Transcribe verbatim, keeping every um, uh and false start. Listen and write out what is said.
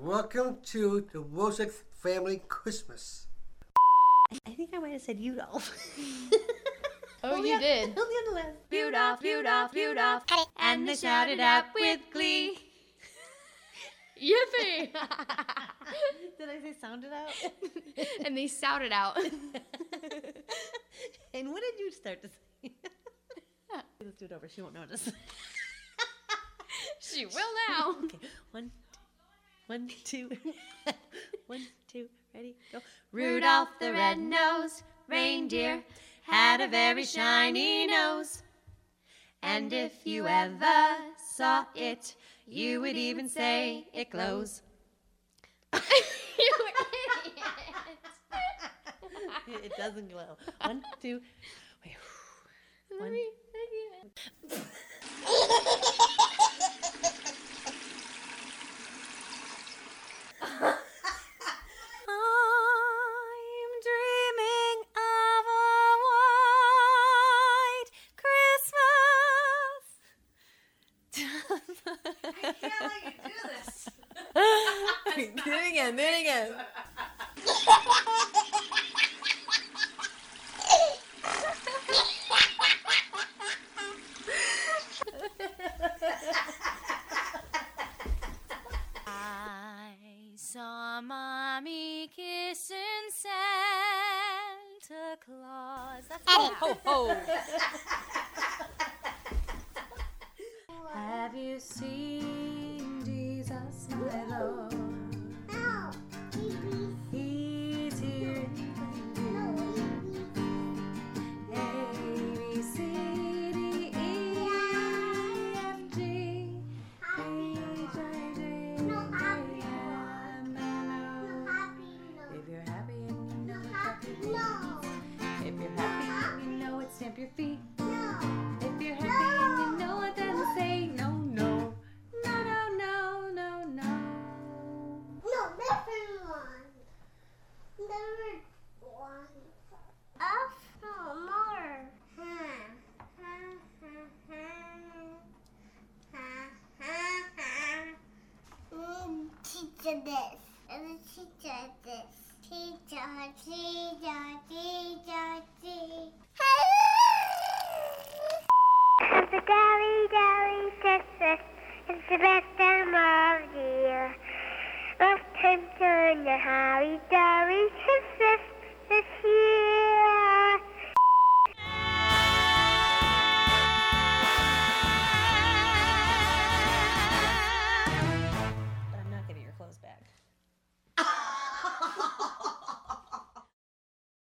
Welcome to the Wozniak Family Christmas. I think I might have said Udolph. Oh, you on, did. Hold me on the list. Rudolph, Rudolph, Rudolph. And they shouted out with glee. Yippee! Did I say sounded out? And they shouted out. And what did you start to say? Let's do it over. She won't notice. She will now. Okay. One, one, two, one, two, ready, go. Rudolph the red-nosed reindeer had a very shiny nose. And if you ever saw it, you would even say it glows. You idiot. It doesn't glow. One, two, wait. One. I'm dreaming of a white Christmas. I can't let you do this. Do it again, do it again. I saw Mommy kissing Santa Claus. That's ho, ho, ho. Have you seen Jesus, my Lord? No. He's here in you. A, B, C, D, E, F, G, H, I, J, No K, happy L, M, N, No O. happy. If you're happy and you know No it, happy. clap your No. hands. If you're happy and you know it, stamp your feet. No. If you're happy and you know it, then say no, no. No, no, no, no, no. No, different one. Different one. Up no more. Hmm. Hmm, hmm, hmm. Ha, ha, ha. Mm, teacher this. And the teacher this. Teacher, teacher, teacher, teacher. It's a jolly, jolly Christmas. It's the best time of the year. Welcome to the Holly Jolly Christmas.